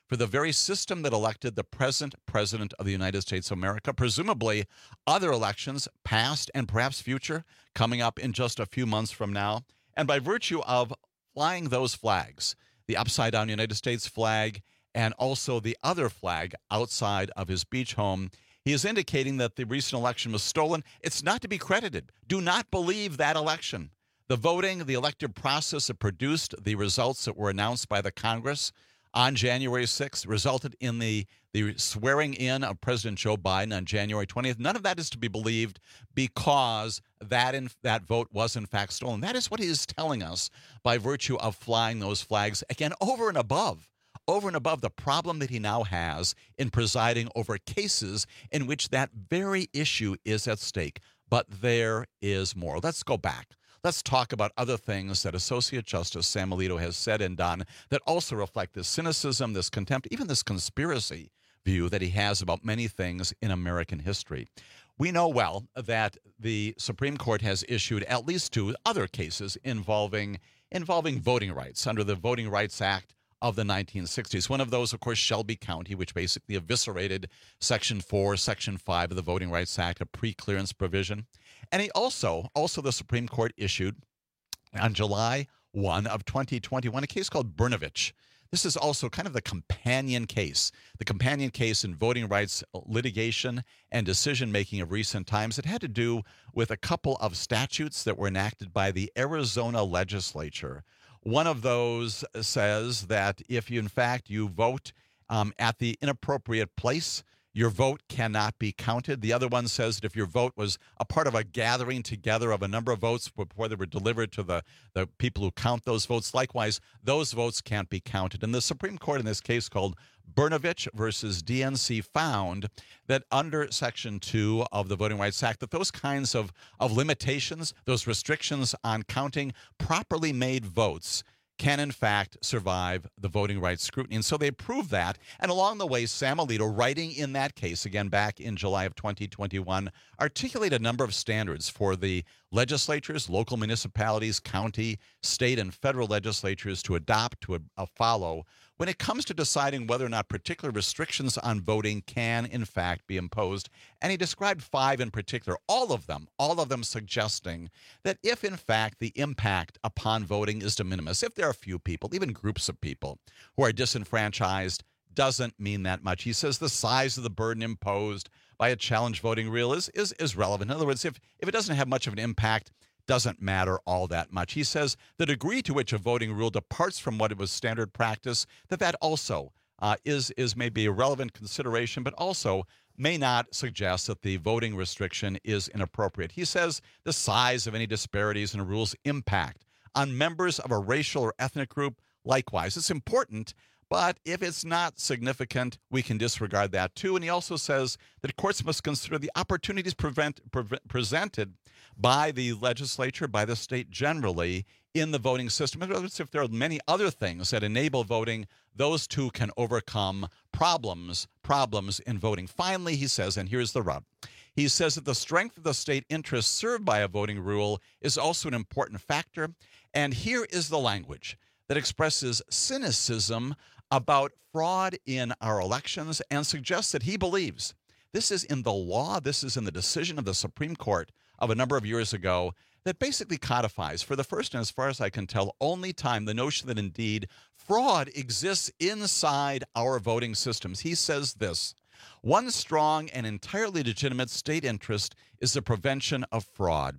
for the very system that elected the present president of the United States of America. Presumably, other elections, past and perhaps future, coming up in just a few months from now. And by virtue of flying those flags, the upside-down United States flag and also the other flag outside of his beach home, he is indicating that the recent election was stolen. It's not to be credited. Do not believe that election. The voting, the elective process that produced the results that were announced by the Congress on January sixth resulted in the, the swearing in of President Joe Biden on January twentieth. None of that is to be believed because that in, that vote was in fact stolen. That is what he is telling us by virtue of flying those flags, again, over and above, over and above the problem that he now has in presiding over cases in which that very issue is at stake. But there is more. Let's go back. Let's talk about other things that Associate Justice Sam Alito has said and done that also reflect this cynicism, this contempt, even this conspiracy view that he has about many things in American history. We know well that the Supreme Court has issued at least two other cases involving involving voting rights under the Voting Rights Act of the nineteen sixties. One of those, of course, Shelby County, which basically eviscerated Section four, Section five of the Voting Rights Act, a pre-clearance provision. And he also, also the Supreme Court issued on July first of twenty twenty-one a case called Brnovich. This is also kind of the companion case, the companion case in voting rights litigation and decision-making of recent times. It had to do with a couple of statutes that were enacted by the Arizona legislature. One of those says that if you, in fact, you vote um, at the inappropriate place, your vote cannot be counted. The other one says that if your vote was a part of a gathering together of a number of votes before they were delivered to the, the people who count those votes, likewise, those votes can't be counted. And the Supreme Court in this case called Brnovich versus D N C found that under Section two of the Voting Rights Act, that those kinds of, of limitations, those restrictions on counting properly made votes can, in fact, survive the voting rights scrutiny. And so they proved that. And along the way, Sam Alito, writing in that case, again back in July of twenty twenty-one, articulated a number of standards for the legislatures, local municipalities, county, state, and federal legislatures to adopt, to uh, follow, when it comes to deciding whether or not particular restrictions on voting can, in fact, be imposed. And he described five in particular, all of them, all of them suggesting that if, in fact, the impact upon voting is de minimis, if there are a few people, even groups of people who are disenfranchised, doesn't mean that much. He says the size of the burden imposed by a challenge voting rule is, is, is relevant. In other words, if, if it doesn't have much of an impact, doesn't matter all that much. He says the degree to which a voting rule departs from what it was standard practice, that that also uh, is, is maybe a relevant consideration, but also may not suggest that the voting restriction is inappropriate. He says the size of any disparities in a rule's impact on members of a racial or ethnic group, likewise. It's important, but if it's not significant, we can disregard that too. And he also says that courts must consider the opportunities prevent, pre- presented by the legislature, by the state generally, in the voting system. In other words, if there are many other things that enable voting, those two can overcome problems, problems in voting. Finally, he says, and here's the rub, he says that the strength of the state interest served by a voting rule is also an important factor. And here is the language that expresses cynicism about fraud in our elections and suggests that he believes this is in the law, this is in the decision of the Supreme Court of a number of years ago that basically codifies, for the first and as far as I can tell, only time, the notion that indeed fraud exists inside our voting systems. He says this: one strong and entirely legitimate state interest is the prevention of fraud.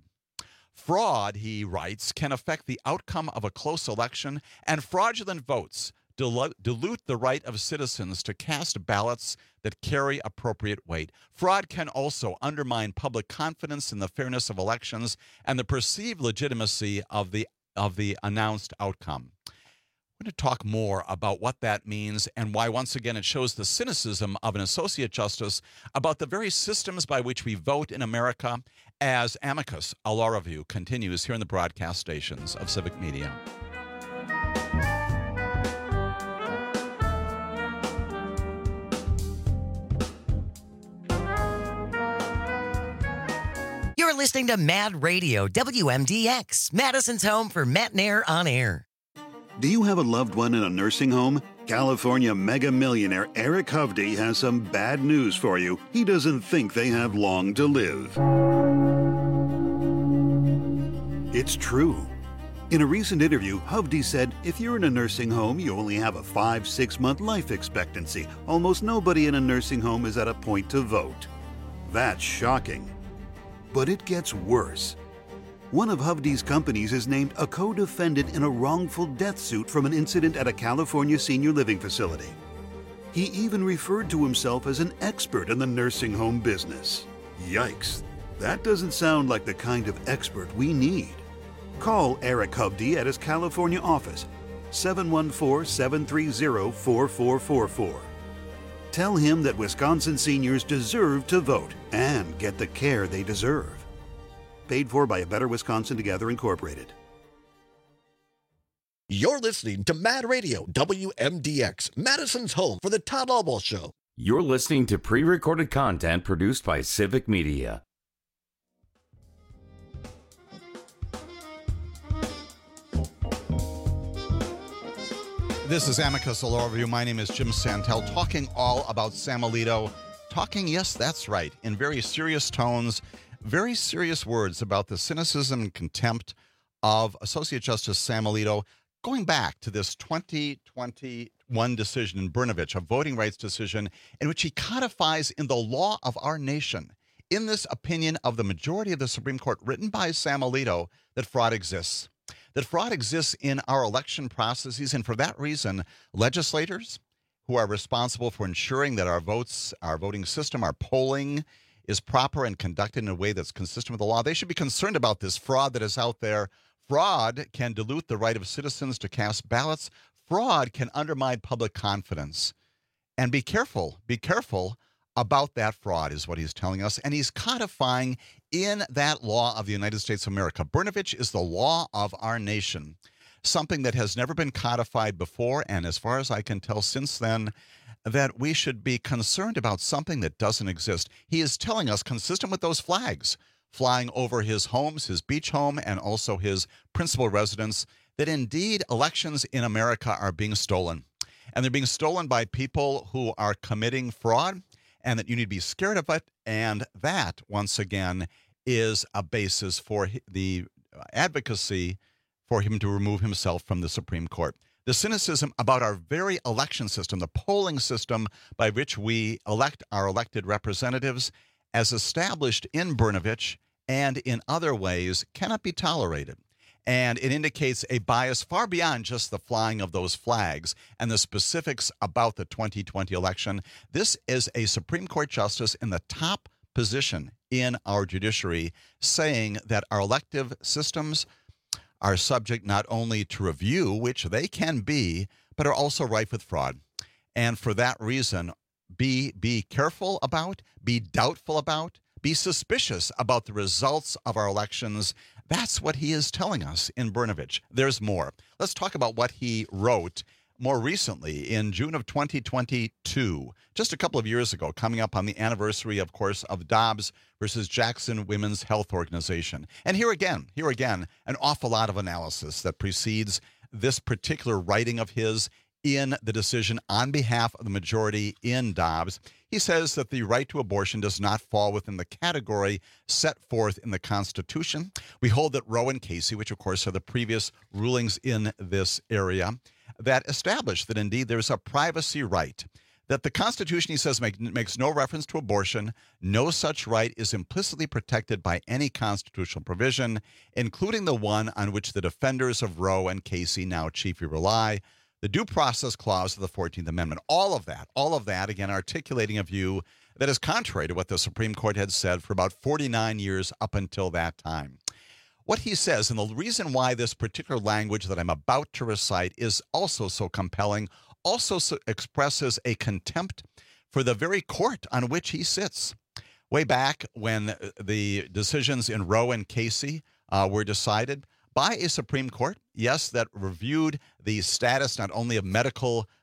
Fraud, he writes, can affect the outcome of a close election, and fraudulent votes dilute the right of citizens to cast ballots that carry appropriate weight. Fraud can also undermine public confidence in the fairness of elections and the perceived legitimacy of the of the announced outcome. We're going to talk more about what that means and why, once again, it shows the cynicism of an associate justice about the very systems by which we vote in America as Amicus, a law review, continues here in the broadcast stations of Civic Media. You're listening to Mad Radio, W M D X, Madison's home for Matt Nair on air. Do you have a loved one in a nursing home? California mega millionaire Eric Hovde has some bad news for you. He doesn't think they have long to live. It's true. In a recent interview, Hovde said, if you're in a nursing home, you only have a five, six month life expectancy. Almost nobody in a nursing home is at a point to vote. That's shocking. But it gets worse. One of Hovde's companies is named a co-defendant in a wrongful death suit from an incident at a California senior living facility. He even referred to himself as an expert in the nursing home business. Yikes, that doesn't sound like the kind of expert we need. Call Eric Hovde at his California office, seven one four, seven three zero, four four four four. Tell him that Wisconsin seniors deserve to vote and get the care they deserve. Paid for by A Better Wisconsin Together, Incorporated. You're listening to Mad Radio, W M D X, Madison's home for the Todd Albaugh Show. You're listening to pre-recorded content produced by Civic Media. This is Amicus Law Review. My name is Jim Santel, talking all about Sam Alito. Talking, yes, that's right, in very serious tones, very serious words about the cynicism and contempt of Associate Justice Sam Alito, going back to this twenty twenty-one decision in Brnovich, a voting rights decision in which he codifies in the law of our nation, in this opinion of the majority of the Supreme Court written by Sam Alito, that fraud exists. That fraud exists in our election processes, and for that reason, legislators who are responsible for ensuring that our votes, our voting system, our polling is proper and conducted in a way that's consistent with the law, they should be concerned about this fraud that is out there. Fraud can dilute the right of citizens to cast ballots. Fraud can undermine public confidence. And be careful, be careful about that fraud is what he's telling us. And he's codifying in that law of the United States of America. Brnovich is the law of our nation, something that has never been codified before. And as far as I can tell since then, that we should be concerned about something that doesn't exist. He is telling us, consistent with those flags flying over his homes, his beach home, and also his principal residence, that indeed elections in America are being stolen. And they're being stolen by people who are committing fraud, and that you need to be scared of it. And that, once again, is a basis for the advocacy for him to remove himself from the Supreme Court. The cynicism about our very election system, the polling system by which we elect our elected representatives, as established in Brnovich and in other ways, cannot be tolerated. And it indicates a bias far beyond just the flying of those flags and the specifics about the twenty twenty election. This is a Supreme Court justice in the top position in our judiciary saying that our elective systems are subject not only to review, which they can be, but are also rife with fraud. And for that reason, be be careful about, be doubtful about, be suspicious about the results of our elections. That's what he is telling us in Brnovich. There's more. Let's talk about what he wrote more recently in June of twenty twenty-two, just a couple of years ago, coming up on the anniversary, of course, of Dobbs versus Jackson Women's Health Organization. And here again, here again, an awful lot of analysis that precedes this particular writing of his in the decision on behalf of the majority in Dobbs. He says that the right to abortion does not fall within the category set forth in the Constitution. We hold that Roe and Casey, which of course are the previous rulings in this area, that establish that indeed there's a privacy right, that the Constitution, he says, make, makes no reference to abortion. No such right is implicitly protected by any constitutional provision, including the one on which the defenders of Roe and Casey now chiefly rely, the Due Process Clause of the fourteenth Amendment. All of that, all of that, again, articulating a view that is contrary to what the Supreme Court had said for about forty-nine years up until that time. What he says, and the reason why this particular language that I'm about to recite is also so compelling, also so expresses a contempt for the very court on which he sits. Way back when the decisions in Roe and Casey uh, were decided by a Supreme Court, yes, that reviewed the status not only of medical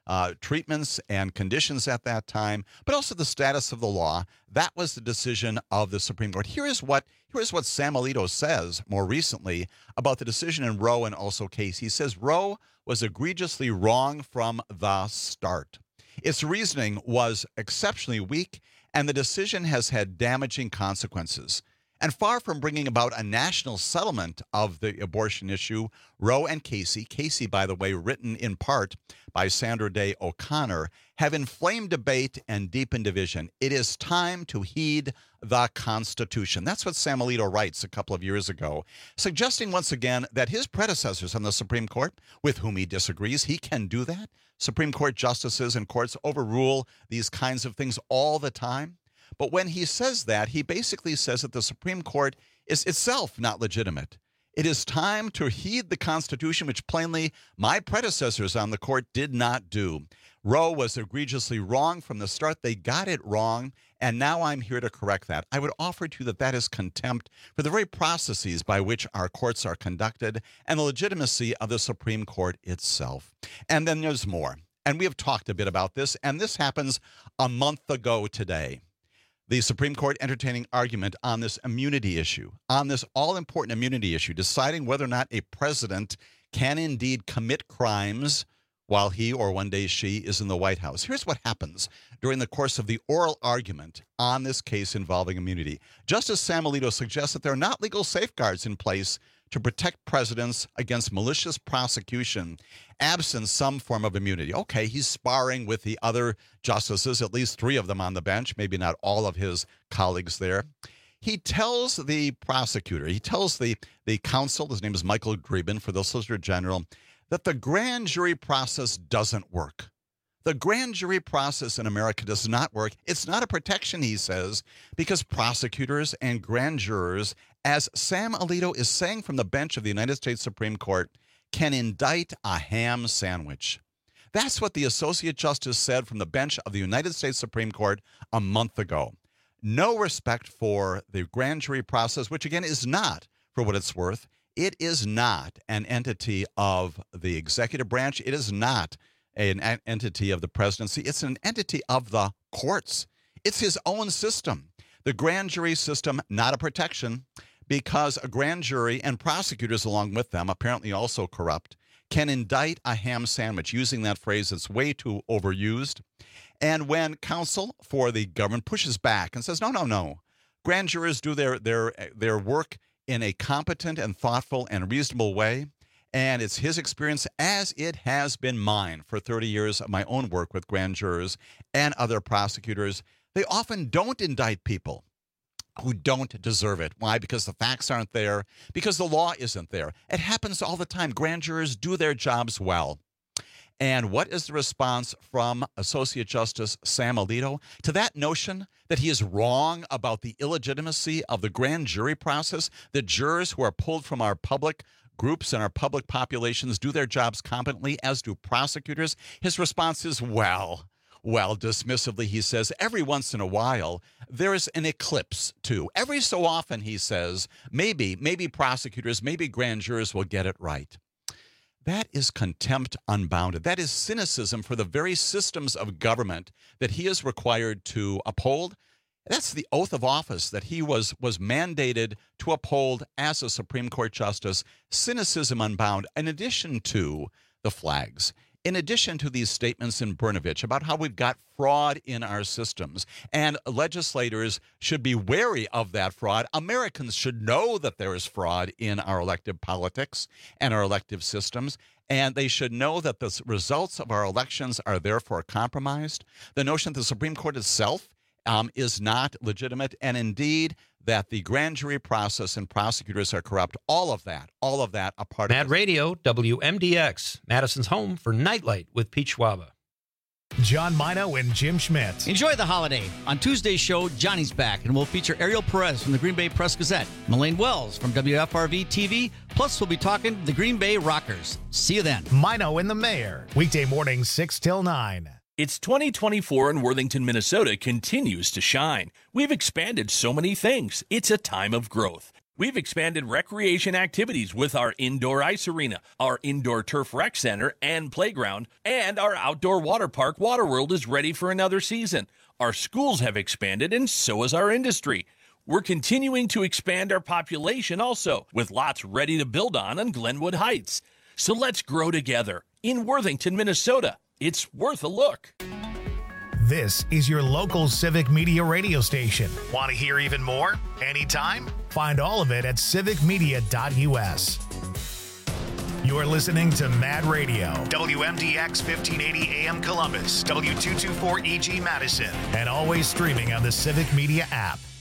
uh, treatments and conditions at that time, but also the status of the law. That was the decision of the Supreme Court. Here is what here is what Sam Alito says more recently about the decision in Roe and also Case. He says Roe was egregiously wrong from the start. Its reasoning was exceptionally weak, and the decision has had damaging consequences. And far from bringing about a national settlement of the abortion issue, Roe and Casey, Casey, by the way, written in part by Sandra Day O'Connor, have inflamed debate and deepened division. It is time to heed the Constitution. That's what Sam Alito writes a couple of years ago, suggesting once again that his predecessors on the Supreme Court, with whom he disagrees, he can do that. Supreme Court justices and courts overrule these kinds of things all the time. But when he says that, he basically says that the Supreme Court is itself not legitimate. It is time to heed the Constitution, which plainly my predecessors on the court did not do. Roe was egregiously wrong from the start. They got it wrong, and now I'm here to correct that. I would offer to you that that is contempt for the very processes by which our courts are conducted and the legitimacy of the Supreme Court itself. And then there's more. And we have talked a bit about this, and this happens a month ago today. The Supreme Court entertaining argument on this immunity issue, on this all-important immunity issue, deciding whether or not a president can indeed commit crimes while he or one day she is in the White House. Here's what happens during the course of the oral argument on this case involving immunity. Justice Sam Alito suggests that there are not legal safeguards in place to protect presidents against malicious prosecution, absent some form of immunity. Okay, he's sparring with the other justices, at least three of them on the bench, maybe not all of his colleagues there. He tells the prosecutor, he tells the, the counsel, his name is Michael Dreeben for the Solicitor General, that the grand jury process doesn't work. The grand jury process in America does not work. It's not a protection, he says, because prosecutors and grand jurors, as Sam Alito is saying from the bench of the United States Supreme Court, can indict a ham sandwich. That's what the Associate Justice said from the bench of the United States Supreme Court a month ago. No respect for the grand jury process, which again is not, for what it's worth, it is not an entity of the executive branch. It is not an entity of the presidency. It's an entity of the courts. It's his own system. The grand jury system, not a protection, because a grand jury and prosecutors along with them, apparently also corrupt, can indict a ham sandwich, using that phrase that's way too overused. And when counsel for the government pushes back and says, no, no, no, grand jurors do their their their work in a competent and thoughtful and reasonable way, and it's his experience, as it has been mine for thirty years of my own work with grand jurors and other prosecutors, they often don't indict people who don't deserve it. Why? Because the facts aren't there, because the law isn't there. It happens all the time. Grand jurors do their jobs well. And what is the response from Associate Justice Sam Alito to that notion that he is wrong about the illegitimacy of the grand jury process, that jurors who are pulled from our public groups and our public populations do their jobs competently, as do prosecutors? His response is, well, well, dismissively, he says, every once in a while, there is an eclipse, too. Every so often, he says, maybe, maybe prosecutors, maybe grand jurors will get it right. That is contempt unbounded. That is cynicism for the very systems of government that he is required to uphold. That's the oath of office that he was, was mandated to uphold as a Supreme Court justice. Cynicism unbound, in addition to the flags. In addition to these statements in Brnovich about how we've got fraud in our systems, and legislators should be wary of that fraud. Americans should know that there is fraud in our elective politics and our elective systems, and they should know that the results of our elections are therefore compromised. The notion that the Supreme Court itself um, is not legitimate, and indeed that the grand jury process and prosecutors are corrupt. All of that, all of that a part of Mad Radio, W M D X, Madison's home for Nightlight with Pete Schwaba. John Mino and Jim Schmidt. Enjoy the holiday. On Tuesday's show, Johnny's back, and we'll feature Ariel Perez from the Green Bay Press-Gazette, Melaine Wells from W F R V T V, plus we'll be talking the Green Bay Rockers. See you then. Mino and the Mayor, weekday mornings six till nine. It's twenty twenty-four and Worthington, Minnesota continues to shine. We've expanded so many things. It's a time of growth. We've expanded recreation activities with our indoor ice arena, our indoor turf rec center and playground, and our outdoor water park Waterworld is ready for another season. Our schools have expanded, and so has our industry. We're continuing to expand our population also, with lots ready to build on on Glenwood Heights. So let's grow together. In Worthington, Minnesota, it's worth a look. This is your local Civic Media radio station. Want to hear even more? Anytime? Find all of it at civic media dot u s. You're listening to Mad Radio, W M D X fifteen eighty A M Columbus, W two twenty-four E G Madison, and always streaming on the Civic Media app.